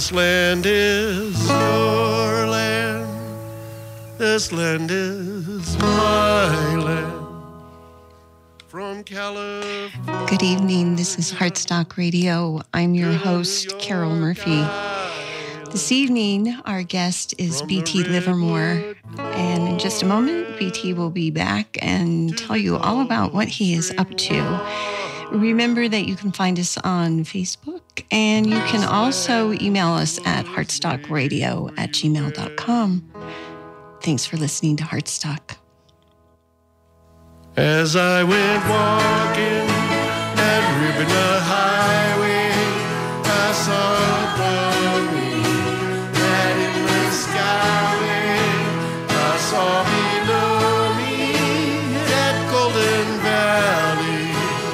This land is your land. This land is my land. From California. Good evening. This is Heartstock Radio. I'm your host, Carol Murphy. This evening, our guest is BT Livermore. And in just a moment, BT will be back and tell you all about what he is up to. Remember that you can find us on Facebook, and you can also email us at heartstockradio@gmail.com. Thanks for listening to Heartstock. As I went walking and ripping the highway, I saw above me that in the skyway. I saw below me that golden valley.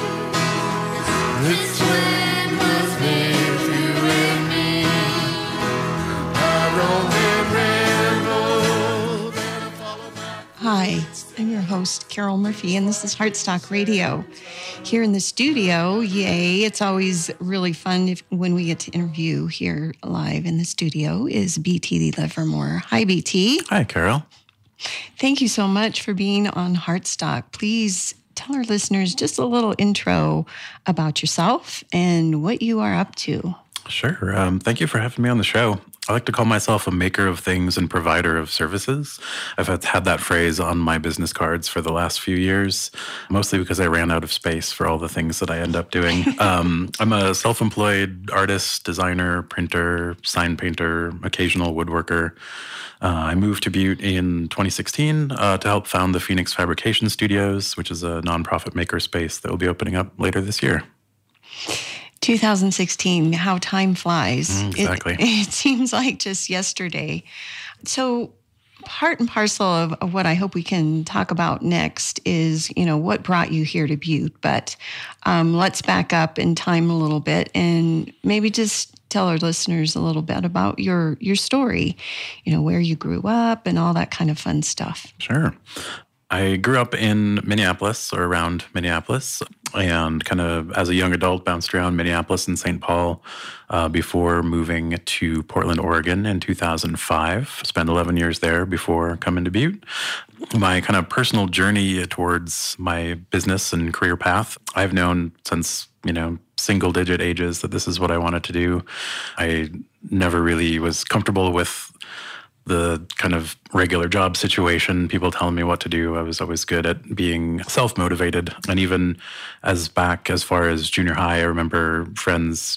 This land was made for you and me. I roamed and rambled and I followed my... Hi, I'm your host, Carol Murphy, and this is Heartstock Radio. Here in the studio, yay, it's always really fun when we get to interview here live in the studio, is BT Livermore. Hi, BT. Hi, Carol. Thank you so much for being on Heartstock. Please tell our listeners just a little intro about yourself and what you are up to. Sure. Thank you for having me on the show. I like to call myself a maker of things and provider of services. I've had that phrase on my business cards for the last few years, mostly because I ran out of space for all the things that I end up doing. I'm a self-employed artist, designer, printer, sign painter, occasional woodworker. I moved to Butte in 2016 to help found the Phoenix Fabrication Studios, which is a nonprofit makerspace that will be opening up later this year. 2016, how time flies. Exactly. It seems like just yesterday. So part and parcel of what I hope we can talk about next is, what brought you here to Butte. But let's back up in time a little bit and maybe just tell our listeners a little bit about your story, where you grew up and all that kind of fun stuff. Sure. I grew up in Minneapolis or around Minneapolis and kind of as a young adult bounced around Minneapolis and St. Paul before moving to Portland, Oregon in 2005. Spent 11 years there before coming to Butte. My kind of personal journey towards my business and career path, I've known since, single digit ages that this is what I wanted to do. I never really was comfortable with the kind of regular job situation, people telling me what to do. I was always good at being self-motivated. And even as far as junior high, I remember friends,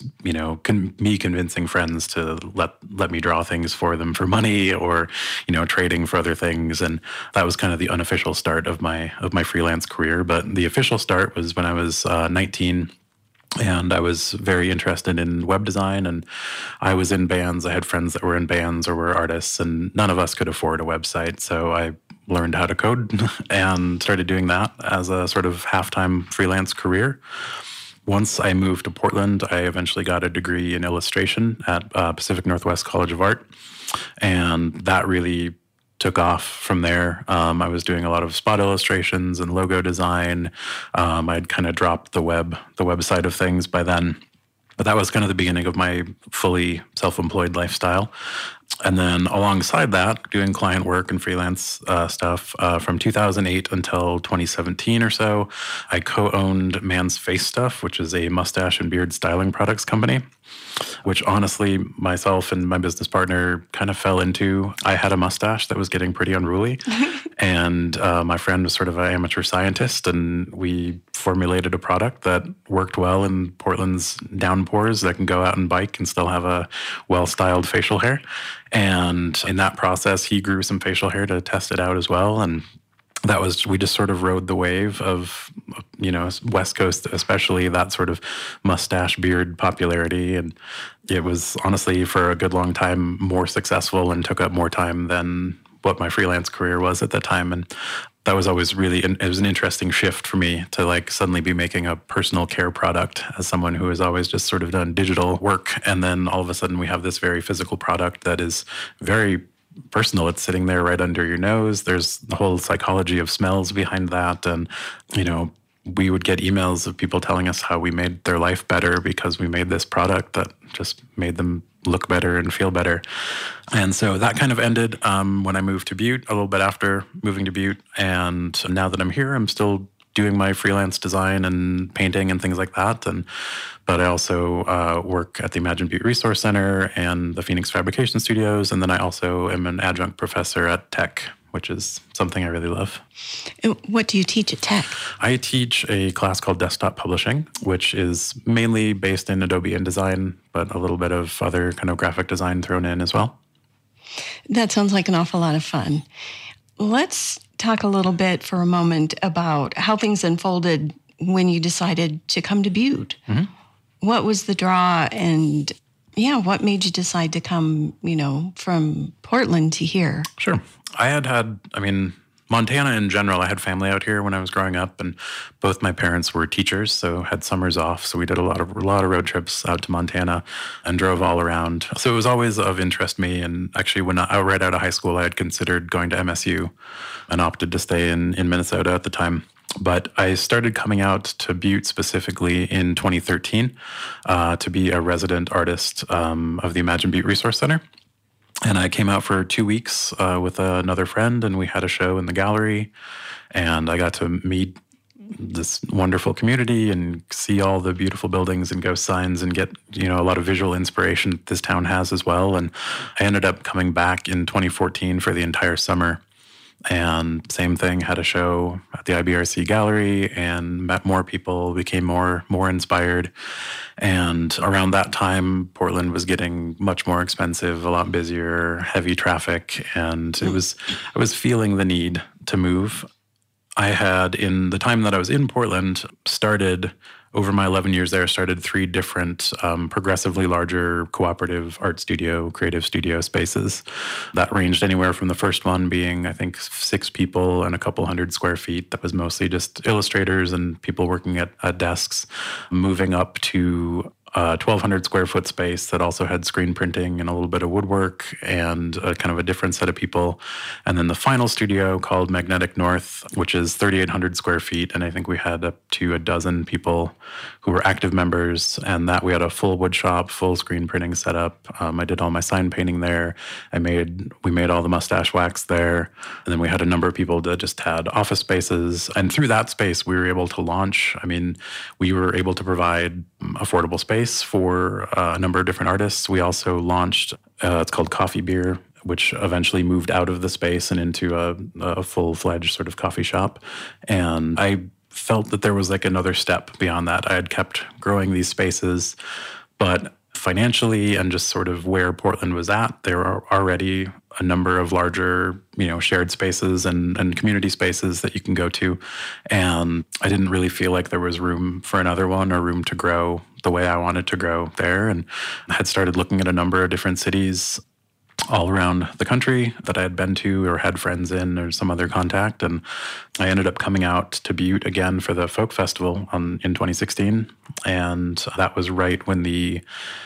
me convincing friends to let me draw things for them for money or, trading for other things. And that was kind of the unofficial start of my freelance career. But the official start was when I was 19. And I was very interested in web design, and I was in bands. I had friends that were in bands or were artists, and none of us could afford a website. So I learned how to code and started doing that as a sort of half-time freelance career. Once I moved to Portland, I eventually got a degree in illustration at Pacific Northwest College of Art, and that really took off from there. I was doing a lot of spot illustrations and logo design. I'd kind of dropped the website of things by then. But that was kind of the beginning of my fully self-employed lifestyle. And then alongside that, doing client work and freelance stuff from 2008 until 2017 or so, I co-owned Man's Face Stuff, which is a mustache and beard styling products company, which honestly, myself and my business partner kind of fell into. I had a mustache that was getting pretty unruly, and my friend was sort of an amateur scientist, and we formulated a product that worked well in Portland's downpours that can go out and bike and still have a well-styled facial hair. And in that process, he grew some facial hair to test it out as well. And we just sort of rode the wave of, West Coast, especially that sort of mustache beard popularity. And it was honestly for a good long time more successful and took up more time than what my freelance career was at the time. And that was always it was an interesting shift for me to suddenly be making a personal care product as someone who has always just sort of done digital work. And then all of a sudden we have this very physical product that is very personal. It's sitting there right under your nose. There's the whole psychology of smells behind that. And, we would get emails of people telling us how we made their life better because we made this product that just made them look better and feel better. And so that kind of ended when I moved to Butte, a little bit after moving to Butte. And now that I'm here, I'm still doing my freelance design and painting and things like that. But I also work at the Imagine Butte Resource Center and the Phoenix Fabrication Studios. And then I also am an adjunct professor at Tech, which is something I really love. What do you teach at Tech? I teach a class called Desktop Publishing, which is mainly based in Adobe InDesign, but a little bit of other kind of graphic design thrown in as well. That sounds like an awful lot of fun. Let's talk a little bit for a moment about how things unfolded when you decided to come to Butte. Mm-hmm. What was the draw, and what made you decide to come, from Portland to here? Sure. Montana in general, I had family out here when I was growing up, and both my parents were teachers, so had summers off. So we did a lot of road trips out to Montana and drove all around. So it was always of interest to me. And actually, when I right out of high school, I had considered going to MSU and opted to stay in Minnesota at the time. But I started coming out to Butte specifically in 2013 to be a resident artist of the Imagine Butte Resource Center. And I came out for 2 weeks with another friend, and we had a show in the gallery. And I got to meet this wonderful community and see all the beautiful buildings and ghost signs and get, a lot of visual inspiration this town has as well. And I ended up coming back in 2014 for the entire summer. And same thing, had a show at the IBRC gallery and met more people, became more inspired. And around that time, Portland was getting much more expensive, a lot busier, heavy traffic. And I was feeling the need to move. I had, in the time that I was in Portland, over my 11 years there, started 3 different progressively larger cooperative art studio, creative studio spaces that ranged anywhere from the first one being, I think, 6 people and a couple hundred square feet. That was mostly just illustrators and people working at desks, moving up to 1,200 square foot space that also had screen printing and a little bit of woodwork and kind of a different set of people. And then the final studio called Magnetic North, which is 3,800 square feet. And I think we had up to a dozen people who were active members. And that we had a full wood shop, full screen printing setup. I did all my sign painting there. We made all the mustache wax there. And then we had a number of people that just had office spaces. And through that space, we were able to launch. We were able to provide affordable space for a number of different artists. We also launched, it's called Coffee Beer, which eventually moved out of the space and into a full-fledged sort of coffee shop. And I felt that there was like another step beyond that. I had kept growing these spaces, but financially and just sort of where Portland was at, there are already a number of larger, shared spaces and community spaces that you can go to. And I didn't really feel like there was room for another one or room to grow the way I wanted to grow there. And I had started looking at a number of different cities all around the country that I had been to or had friends in or some other contact. And I ended up coming out to Butte again for the Folk Festival in 2016. And that was right when the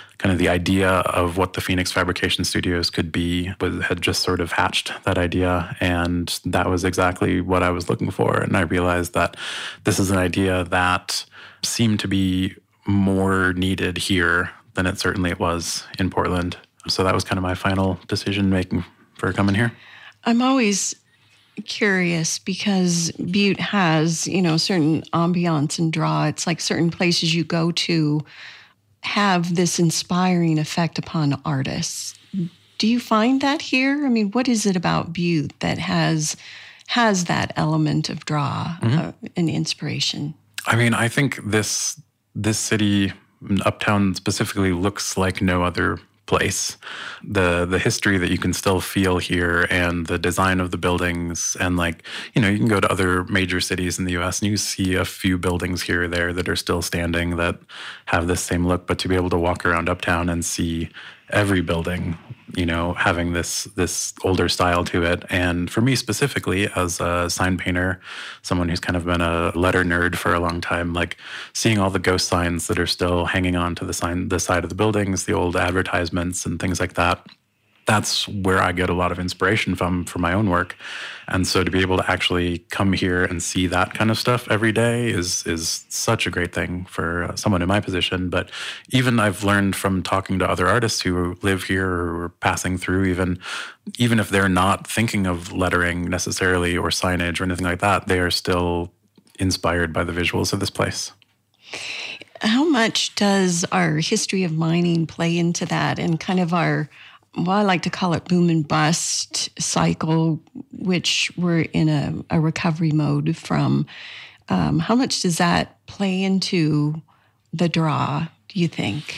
idea of what the Phoenix Fabrication Studios could be had just sort of hatched, that idea. And that was exactly what I was looking for. And I realized that this is an idea that seemed to be more needed here than it certainly was in Portland. So that was kind of my final decision making for coming here. I'm always curious because Butte has, certain ambiance and draw. It's like certain places you go to have this inspiring effect upon artists. Do you find that here? What is it about Butte that has that element of draw and inspiration? I think this city, Uptown specifically, looks like no other place. The history that you can still feel here and the design of the buildings and you can go to other major cities in the U.S. and you see a few buildings here or there that are still standing that have this same look, but to be able to walk around Uptown and see every building, having this older style to it. And for me specifically, as a sign painter, someone who's kind of been a letter nerd for a long time, seeing all the ghost signs that are still hanging on to the side of the buildings, the old advertisements and things like that, that's where I get a lot of inspiration from for my own work. And so to be able to actually come here and see that kind of stuff every day is such a great thing for someone in my position. But even I've learned from talking to other artists who live here or are passing through, even if they're not thinking of lettering necessarily or signage or anything like that, they are still inspired by the visuals of this place. How much does our history of mining play into that and kind of our, well, I like to call it boom and bust cycle, which we're in a recovery mode from? How much does that play into the draw, do you think?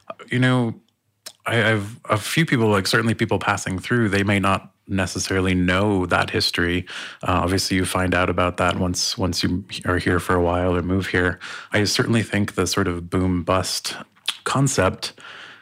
I've a few people, like certainly people passing through, they may not necessarily know that history. Obviously, you find out about that once you are here for a while or move here. I certainly think the sort of boom bust concept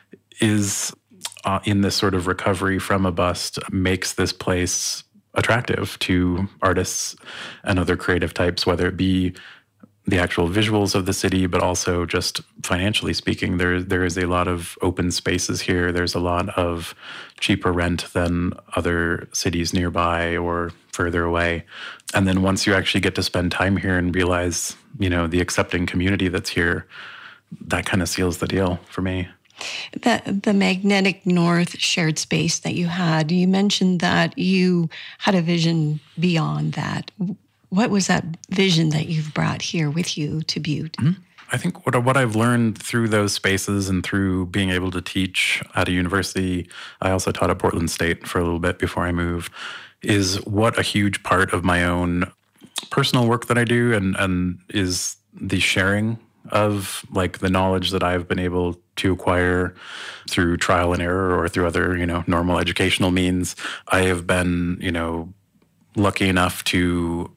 is in this sort of recovery from a bust makes this place attractive to artists and other creative types, whether it be the actual visuals of the city, but also just financially speaking, there is a lot of open spaces here. There's a lot of cheaper rent than other cities nearby or further away. And then once you actually get to spend time here and realize, the accepting community that's here, that kind of seals the deal for me. The Magnetic North shared space that you had, you mentioned that you had a vision beyond that. What was that vision that you've brought here with you to Butte? Mm-hmm. I think what I've learned through those spaces and through being able to teach at a university, I also taught at Portland State for a little bit before I moved, is what a huge part of my own personal work that I do and is the sharing of like the knowledge that I've been able to acquire through trial and error or through other, normal educational means. I have been, lucky enough to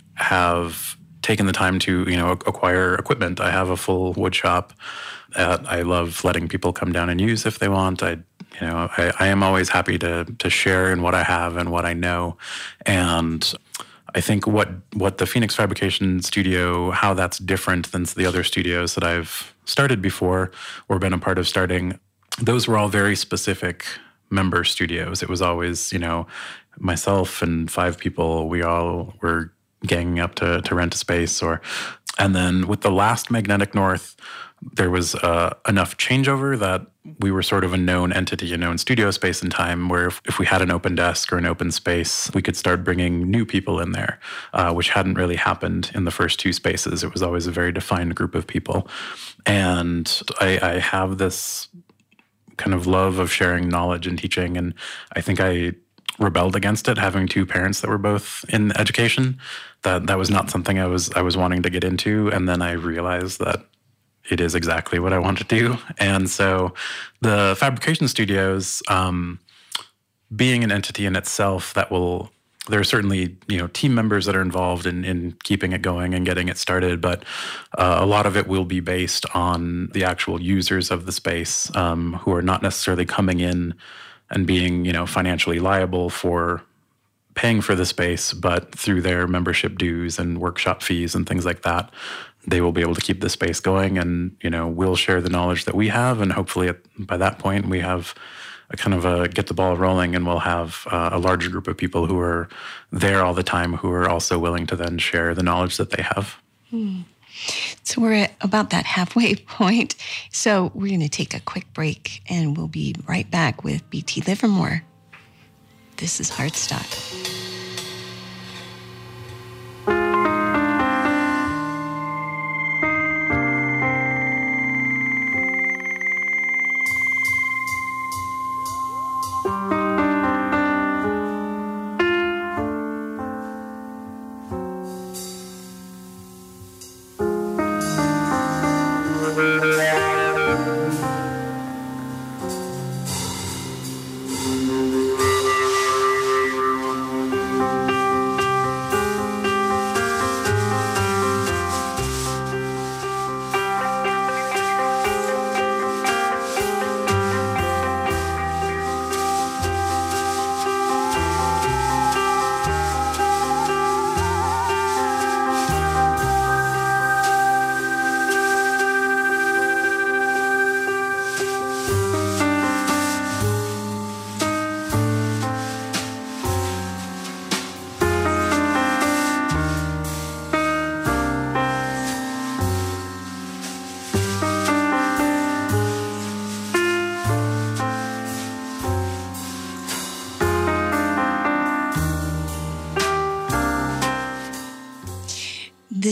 have taken the time to, acquire equipment. I have a full wood shop that I love letting people come down and use if they want. I am always happy to share in what I have and what I know. And I think what the Phoenix Fabrication Studio, how that's different than the other studios that I've started before or been a part of starting, those were all very specific member studios. It was always, myself and 5 people, we all were ganging up to rent a space. And then with the last Magnetic North, there was enough changeover that we were sort of a known entity, a known studio space and time, where if we had an open desk or an open space, we could start bringing new people in there, which hadn't really happened in the first 2 spaces. It was always a very defined group of people. And I have this kind of love of sharing knowledge and teaching, and I think I rebelled against it, having 2 parents that were both in education. That was not something I was wanting to get into, and then I realized that it is exactly what I want to do. And so the fabrication studios, being an entity in itself there are certainly, team members that are involved in keeping it going and getting it started, but a lot of it will be based on the actual users of the space who are not necessarily coming in and being, financially liable for paying for the space, but through their membership dues and workshop fees and things like that, they will be able to keep the space going, and we'll share the knowledge that we have, and hopefully by that point we have a kind of a get the ball rolling, and we'll have a larger group of people who are there all the time who are also willing to then share the knowledge that they have. So we're at about that halfway point. So we're going to take a quick break, and we'll be right back with BT Livermore. This is Heartstock.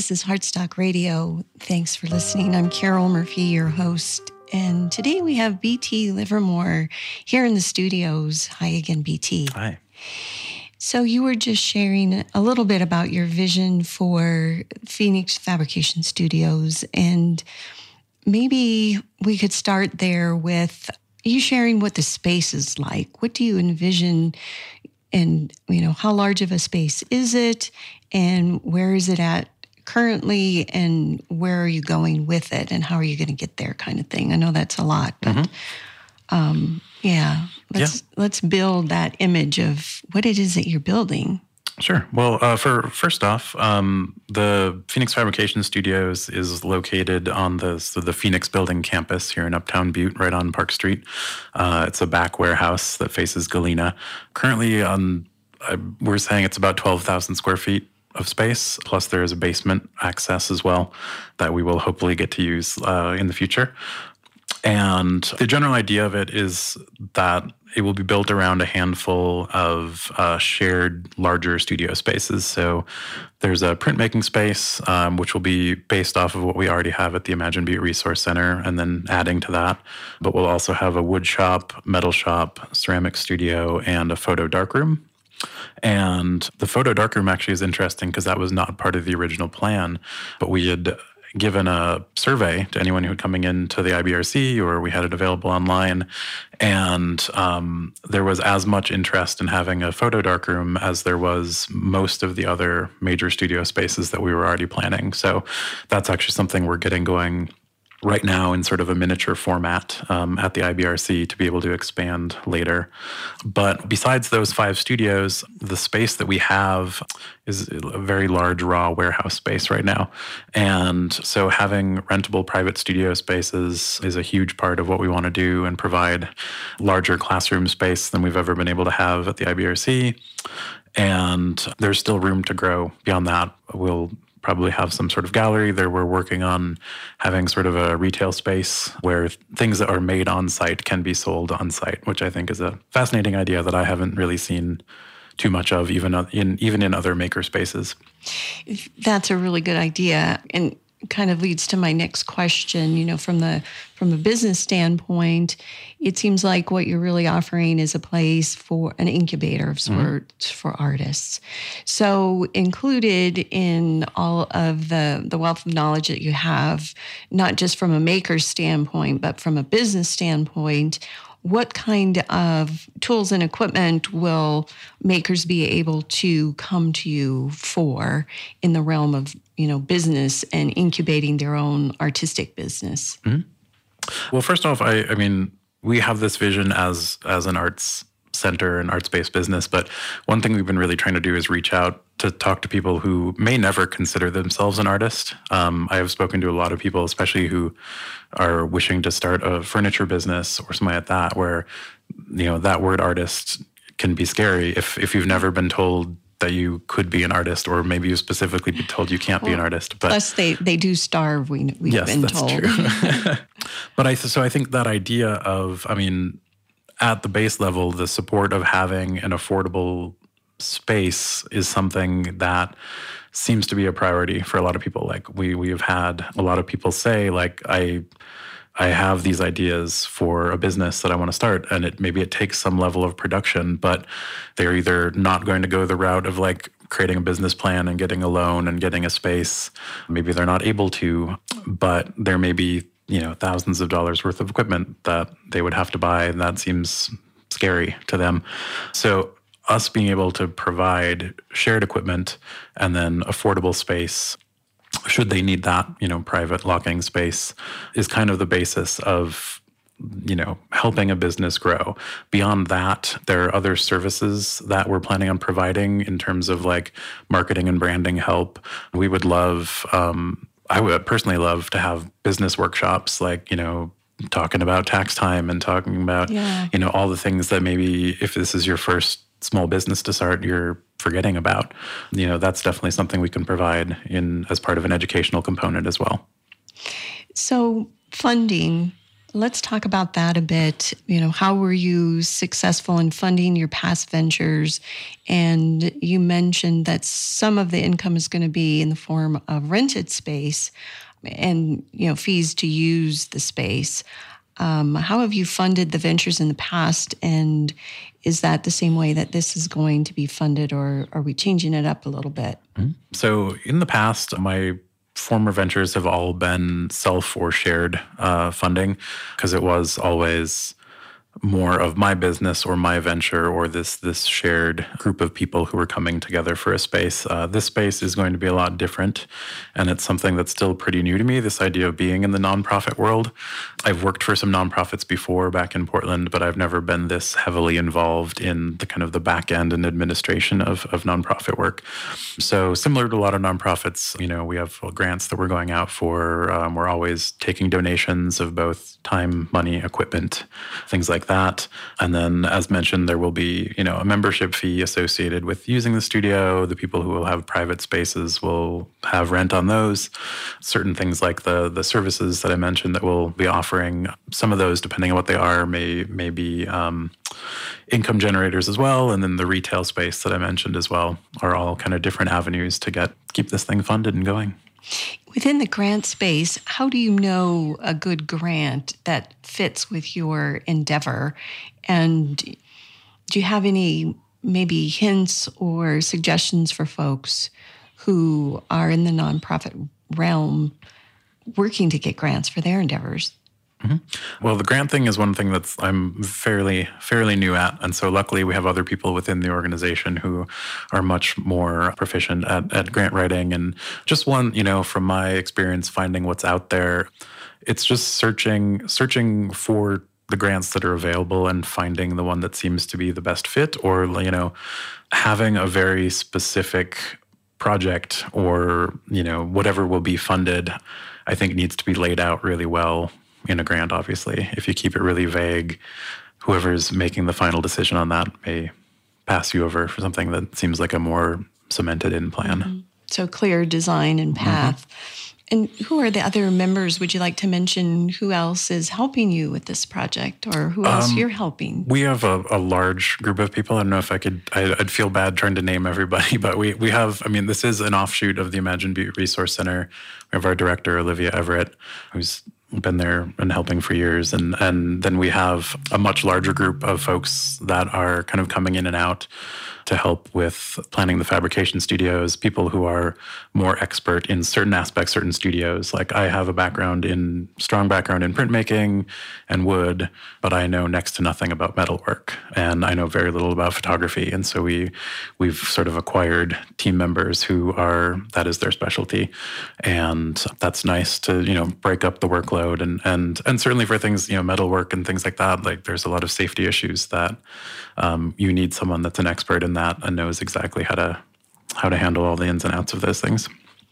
This is Heartstock Radio. Thanks for listening. I'm Carol Murphy, your host. And today we have BT Livermore here in the studios. Hi again, BT. Hi. So you were just sharing a little bit about your vision for Phoenix Fabrication Studios. And maybe we could start there with you sharing what the space is like. What do you envision? And, how large of a space is it? And where is it at currently? And where are you going with it? And how are you going to get there, kind of thing? I know that's a lot, but let's build that image of what it is that you're building. Sure. Well, first off, the Phoenix Fabrication Studios is located on the Phoenix Building campus here in Uptown Butte, right on Park Street. It's a back warehouse that faces Galena. Currently, we're saying it's about 12,000 square feet of space, plus there is a basement access as well that we will hopefully get to use in the future. And the general idea of it is that it will be built around a handful of shared larger studio spaces. So there's a printmaking space, which will be based off of what we already have at the Imagine Butte Resource Center, and then adding to that. But we'll also have a wood shop, metal shop, ceramic studio, and a photo darkroom. And the photo darkroom actually is interesting because that was not part of the original plan, but we had given a survey to anyone who was coming into the IBRC, or we had it available online, and there was as much interest in having a photo darkroom as there was most of the other major studio spaces that we were already planning. So that's actually something we're getting going right now in sort of a miniature format at the IBRC to be able to expand later. But besides those 5 studios, the space that we have is a very large raw warehouse space right now. And so having rentable private studio spaces is a huge part of what we want to do and provide larger classroom space than we've ever been able to have at the IBRC. And there's still room to grow beyond that. We'll probably have some sort of gallery there. We're working on having sort of a retail space where things that are made on site can be sold on site, which I think is a fascinating idea that I haven't really seen too much of, even in other maker spaces. That's a really good idea, and kind of leads to my next question. From a business standpoint, it seems like what you're really offering is a place for an incubator of sorts for artists. So included in all of the wealth of knowledge that you have, not just from a maker's standpoint, but from a business standpoint, what kind of tools and equipment will makers be able to come to you for in the realm of, business and incubating their own artistic business? Mm-hmm. Well, first off, I mean, we have this vision as an arts center and arts-based business, but one thing we've been really trying to do is reach out to talk to people who may never consider themselves an artist. I have spoken to a lot of people, especially who are wishing to start a furniture business or something like that, where, that word artist can be scary if you've never been told that you could be an artist, or maybe you specifically been told you can't be an artist. But plus, they do starve. We've been told. True. But I think that idea of, at the base level, the support of having an affordable space is something that seems to be a priority for a lot of people. Like we have had a lot of people say, like, I have these ideas for a business that I want to start, and maybe it takes some level of production, but they're either not going to go the route of like creating a business plan and getting a loan and getting a space. Maybe they're not able to, but there may be, thousands of dollars worth of equipment that they would have to buy, and that seems scary to them. So us being able to provide shared equipment and then affordable space, should they need that, private locking space, is kind of the basis of, helping a business grow. Beyond that, there are other services that we're planning on providing in terms of like marketing and branding help. We would love, I would personally love to have business workshops, like, talking about tax time and talking about, all the things that maybe if this is your first small business to start, you're forgetting about. That's definitely something we can provide as part of an educational component as well. So funding, Let's talk about that a bit. How were you successful in funding your past ventures? And you mentioned that some of the income is going to be in the form of rented space and, fees to use the space. How have you funded the ventures in the past? And is that the same way that this is going to be funded, or are we changing it up a little bit? So in the past, my former ventures have all been self or shared funding, because it was always more of my business or my venture or this shared group of people who are coming together for a space. This space is going to be a lot different, and it's something that's still pretty new to me, this idea of being in the nonprofit world. I've worked for some nonprofits before back in Portland, but I've never been this heavily involved in the kind of the back end and administration of nonprofit work. So similar to a lot of nonprofits, we have grants that we're going out for. We're always taking donations of both time, money, equipment, things like that. And then, as mentioned, there will be, a membership fee associated with using the studio. The people who will have private spaces will have rent on those. Certain things like the services that I mentioned that we'll be offering, some of those, depending on what they are, may be income generators as well. And then the retail space that I mentioned as well are all kind of different avenues to keep this thing funded and going. Within the grant space, how do you know a good grant that fits with your endeavor? And do you have any maybe hints or suggestions for folks who are in the nonprofit realm working to get grants for their endeavors? Mm-hmm. Well, the grant thing is one thing I'm fairly new at. And so luckily we have other people within the organization who are much more proficient at grant writing. And just one, from my experience finding what's out there, it's just searching for the grants that are available and finding the one that seems to be the best fit, or, having a very specific project or, whatever will be funded, I think needs to be laid out really well in a grant. Obviously, if you keep it really vague, whoever's making the final decision on that may pass you over for something that seems like a more cemented in plan. Mm-hmm. So clear design and path. Mm-hmm. And who are the other members? Would you like to mention who else is helping you with this project, or who else you're helping? We have a large group of people. I don't know if I'd feel bad trying to name everybody, but we have, this is an offshoot of the Imagine Butte Resource Center. We have our director, Olivia Everett, who's been there and helping for years. And then we have a much larger group of folks that are kind of coming in and out to help with planning the fabrication studios, people who are more expert in certain aspects, certain studios. Like I have a strong background in printmaking and wood, but I know next to nothing about metalwork, and I know very little about photography. And so we've sort of acquired team members that is their specialty. And that's nice to, break up the workload and certainly for things, metalwork and things like that, like there's a lot of safety issues that you need someone that's an expert in that and knows exactly how to handle all the ins and outs of those things.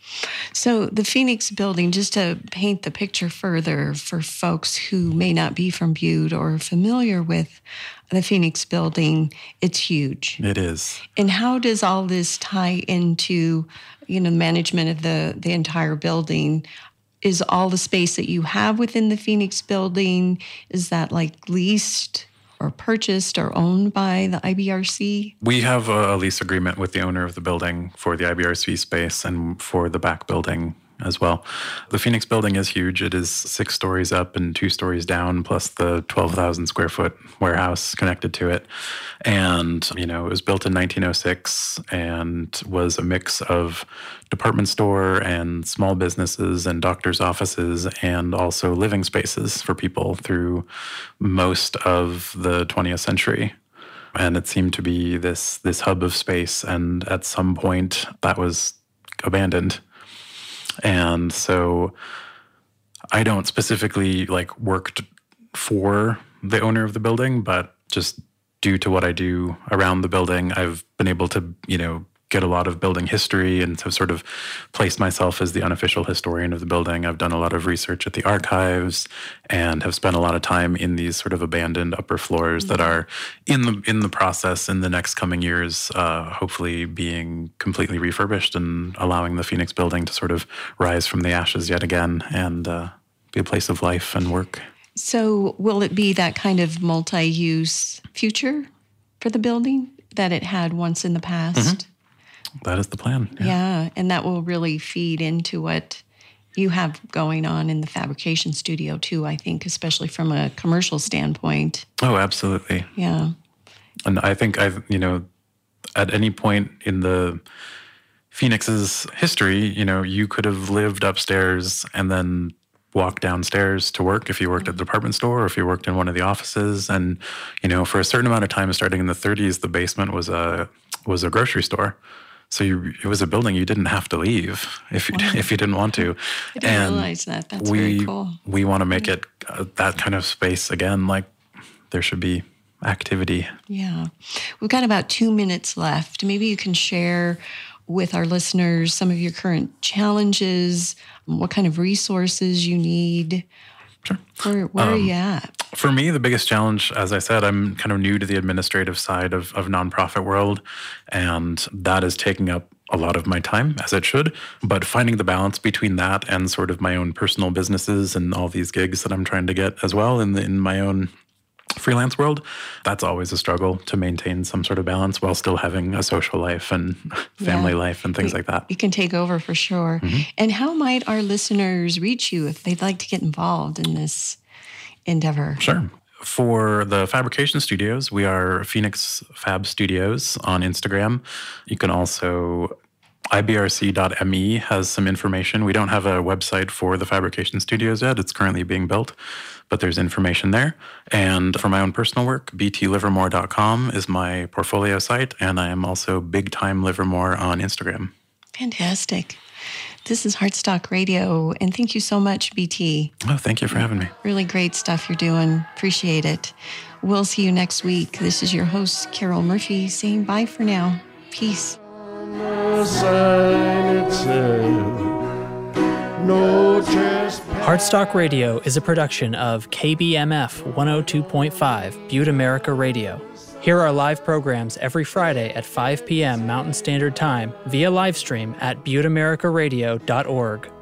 So the Phoenix building, just to paint the picture further for folks who may not be from Butte or familiar with the Phoenix building, it's huge. It is. And how does all this tie into, management of the entire building? Is all the space that you have within the Phoenix building, is that like leased or purchased or owned by the IBRC? We have a lease agreement with the owner of the building for the IBRC space and for the back building as well. The Phoenix building is huge. It is 6 stories up and 2 stories down, plus the 12,000 square foot warehouse connected to it. And, it was built in 1906 and was a mix of department store and small businesses and doctors' offices and also living spaces for people through most of the 20th century. And it seemed to be this hub of space. And at some point that was abandoned. And so I don't specifically worked for the owner of the building, but just due to what I do around the building, I've been able to, get a lot of building history and have sort of placed myself as the unofficial historian of the building. I've done a lot of research at the archives and have spent a lot of time in these sort of abandoned upper floors that are in the process in the next coming years, hopefully being completely refurbished and allowing the Phoenix building to sort of rise from the ashes yet again and be a place of life and work. So will it be that kind of multi-use future for the building that it had once in the past? That is the plan. Yeah, and that will really feed into what you have going on in the fabrication studio too, I think, especially from a commercial standpoint. Oh, absolutely. Yeah. And I think at any point in the Phoenix's history, you could have lived upstairs and then walked downstairs to work if you worked at the department store or if you worked in one of the offices. And, for a certain amount of time, starting in the 30s, the basement was a grocery store. So it was a building you didn't have to leave if you didn't want to. I didn't realize that. That's very cool. We want to make it that kind of space again. Like there should be activity. Yeah. We've got about 2 minutes left. Maybe you can share with our listeners some of your current challenges, what kind of resources you need. Sure. Where are you at? For me, the biggest challenge, as I said, I'm kind of new to the administrative side of nonprofit world, and that is taking up a lot of my time, as it should. But finding the balance between that and sort of my own personal businesses and all these gigs that I'm trying to get as well in my own freelance world, that's always a struggle to maintain some sort of balance while still having a social life and family life and things like that. You can take over for sure. And how might our listeners reach you if they'd like to get involved in this endeavor? Sure. For the fabrication studios, we are Phoenix Fab Studios on Instagram. You can also ibrc.me has some information. We don't have a website for the fabrication studios yet. It's currently being built, but there's information there. And for my own personal work, btlivermore.com is my portfolio site, and I am also Big Time Livermore on Instagram. Fantastic. This is Heartstock Radio, and thank you so much, BT. Oh, thank you for having me. Really great stuff you're doing. Appreciate it. We'll see you next week. This is your host, Carol Murphy, saying bye for now. Peace. Heartstock Radio is a production of KBMF 102.5 Butte America Radio. Hear our live programs every Friday at 5 p.m. Mountain Standard Time via livestream at butteamericaradio.org.